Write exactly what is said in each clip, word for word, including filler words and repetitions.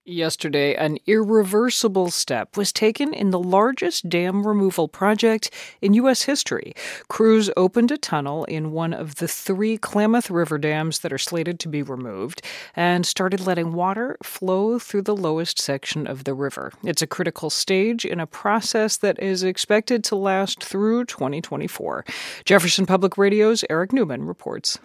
Yesterday, an irreversible step was taken in the largest dam removal project in U S history. Crews opened a tunnel in one of the three Klamath River dams that are slated to be removed and started letting water flow through the lowest section of the river. It's a critical stage in a process that is expected to last through twenty twenty-four. Jefferson Public Radio's Eric Newman reports.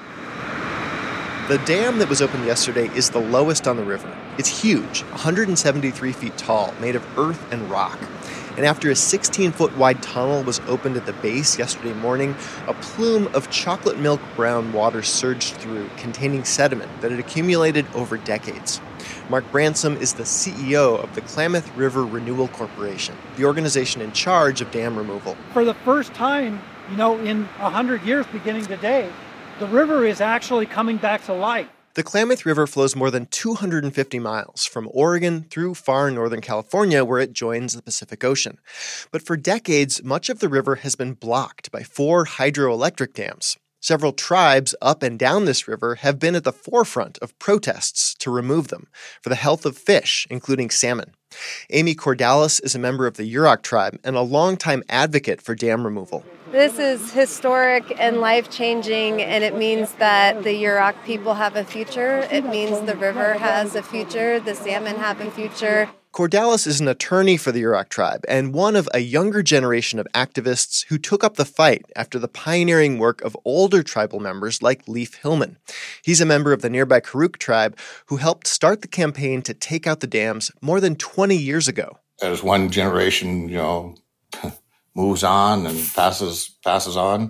The dam that was opened yesterday is the lowest on the river. It's huge, one hundred seventy-three feet tall, made of earth and rock. And after a sixteen-foot wide tunnel was opened at the base yesterday morning, a plume of chocolate milk brown water surged through, containing sediment that had accumulated over decades. Mark Bransom is the C E O of the Klamath River Renewal Corporation, the organization in charge of dam removal. For the first time, you know, in one hundred years beginning today, the river is actually coming back to life. The Klamath River flows more than two hundred fifty miles from Oregon through far northern California, where it joins the Pacific Ocean. But for decades, much of the river has been blocked by four hydroelectric dams. Several tribes up and down this river have been at the forefront of protests to remove them for the health of fish, including salmon. Amy Cordalis is a member of the Yurok tribe and a longtime advocate for dam removal. This is historic and life-changing, and it means that the Yurok people have a future. It means the river has a future, the salmon have a future. Cordalis is an attorney for the Yurok tribe and one of a younger generation of activists who took up the fight after the pioneering work of older tribal members like Leif Hillman. He's a member of the nearby Karuk tribe who helped start the campaign to take out the dams more than twenty years ago. As one generation, you know, moves on and passes passes on,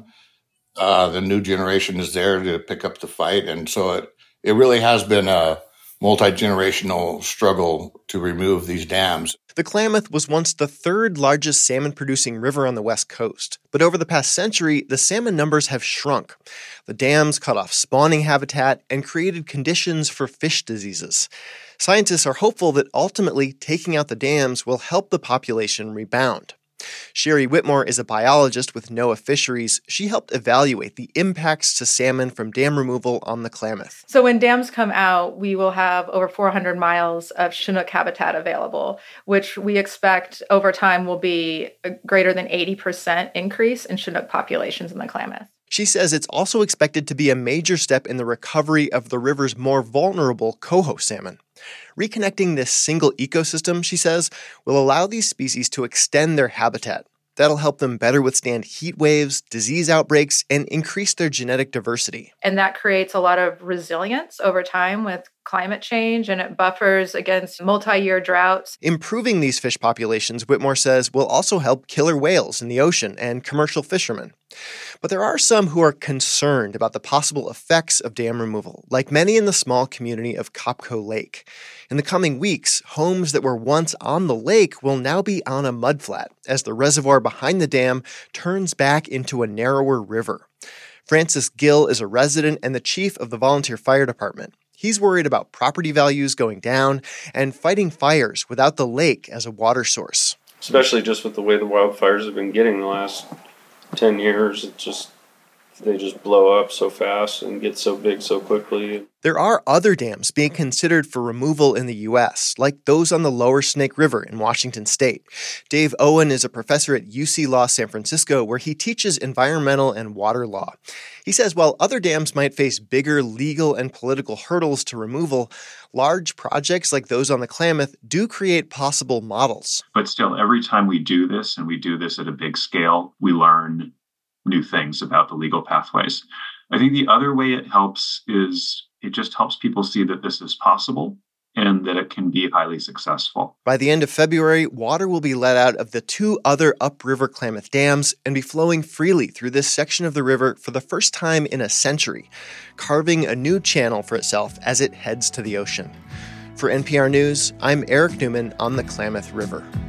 uh, the new generation is there to pick up the fight. And so it, it really has been a multi-generational struggle to remove these dams. The Klamath was once the third largest salmon-producing river on the West Coast. But over the past century, the salmon numbers have shrunk. The dams cut off spawning habitat and created conditions for fish diseases. Scientists are hopeful that ultimately taking out the dams will help the population rebound. Sherry Whitmore is a biologist with NOAA Fisheries. She helped evaluate the impacts to salmon from dam removal on the Klamath. So when dams come out, we will have over four hundred miles of Chinook habitat available, which we expect over time will be a greater than eighty percent increase in Chinook populations in the Klamath. She says it's also expected to be a major step in the recovery of the river's more vulnerable coho salmon. Reconnecting this single ecosystem, she says, will allow these species to extend their habitat. That'll help them better withstand heat waves, disease outbreaks, and increase their genetic diversity. And that creates a lot of resilience over time with climate change, and it buffers against multi-year droughts. Improving these fish populations, Whitmore says, will also help killer whales in the ocean and commercial fishermen. But there are some who are concerned about the possible effects of dam removal, like many in the small community of Copco Lake. In the coming weeks, homes that were once on the lake will now be on a mudflat as the reservoir behind the dam turns back into a narrower river. Francis Gill is a resident and the chief of the volunteer fire department. He's worried about property values going down and fighting fires without the lake as a water source. Especially just with the way the wildfires have been getting the last ten years, it just they just blow up so fast and get so big so quickly. There are other dams being considered for removal in the U S, like those on the lower Snake River in Washington state. Dave Owen is a professor at U C Law San Francisco, where he teaches environmental and water law. He says while other dams might face bigger legal and political hurdles to removal, large projects like those on the Klamath do create possible models. But still, every time we do this, and we do this at a big scale, we learn new things about the legal pathways. I think the other way it helps is it just helps people see that this is possible and that it can be highly successful. By the end of February, water will be let out of the two other upriver Klamath dams and be flowing freely through this section of the river for the first time in a century, carving a new channel for itself as it heads to the ocean. For N P R News, I'm Eric Newman on the Klamath River.